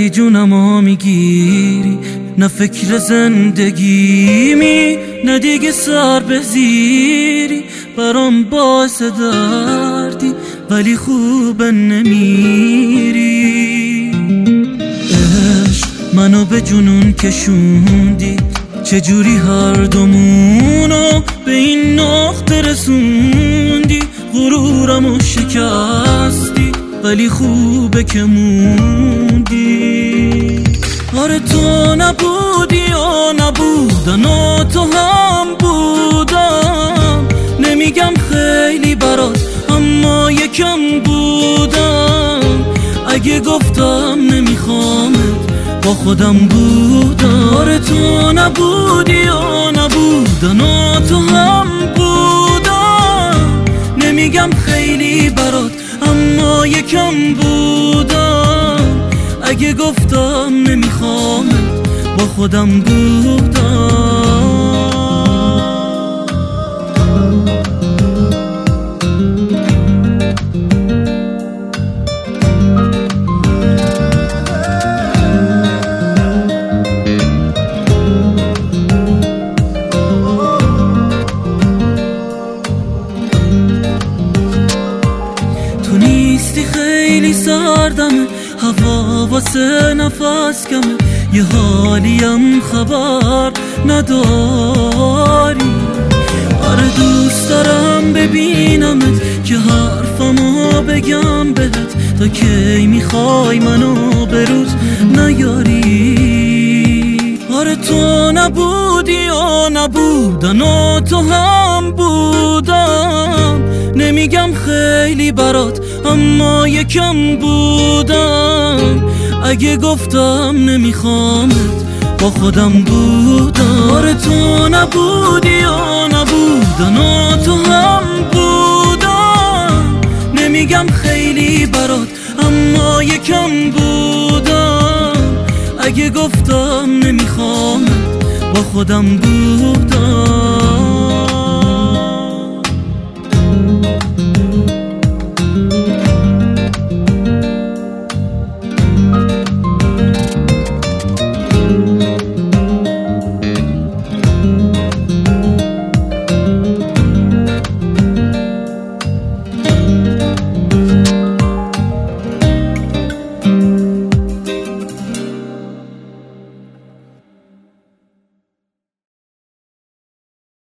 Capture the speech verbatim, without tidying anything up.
ولی جونمو میگیری، نه فکر زندگیمی نه دیگه سر بزیری، برام باعث دردی ولی خوبه نمیری. عشق منو به جنون کشوندی، چجوری هر دومونو به این نقطه رسوندی، غرورمو شکستی ولی خوبه که موندی. آره تو نبودی و نبودن و تو هم بودم، نمیگم خیلی برات اما یکم بودم، اگه گفتم نمیخوامت با خودم بودم. آره تو نبودی و نبودن و تو هم بودم، نمیگم خیلی برات اما یکم بودم، اگه گفتم نمیخوامت با خودم بودم. تو نیستی خیلی سردمه، هوا واسه نفس کمه، یه حالیم خبر نداری. آره دوست دارم ببینمت که حرفمو بگم بهت، تا کی میخوای منو به روز نیاری. آره تو نبودی و نبودن و تو هم بودم، نمیگم خیلی برات اما یکم بودم، اگه گفتم نمیخوامت با خودم بودم. آره تو نبودی و نبودن و تو هم بودم، نمیگم خیلی برات اما یکم بودم، اگه گفتم نمیخوامت با خودم بودم.